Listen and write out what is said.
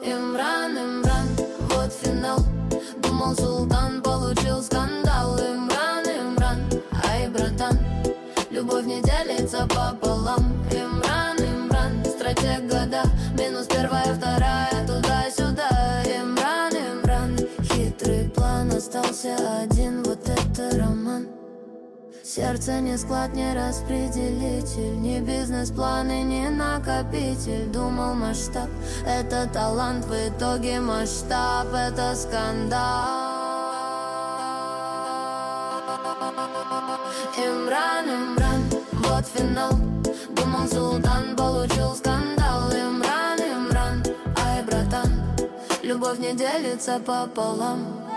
Имран, Имран, вот финал. Думал, султан, получил скандал. Имран, Имран, ай, братан, любовь не делится пополам. Имран, Имран, стратег года, минус первая, вторая, туда-сюда. Имран, Имран, хитрый план, остался один, вот это роман. Сердце не склад, не распределитель, не бизнес-план и не накопитель. Думал, масштаб — это талант, в итоге масштаб — это скандал. Имран, Имран, вот финал. Думал, султан, получил скандал. Имран, Имран, ай, братан, любовь не делится пополам.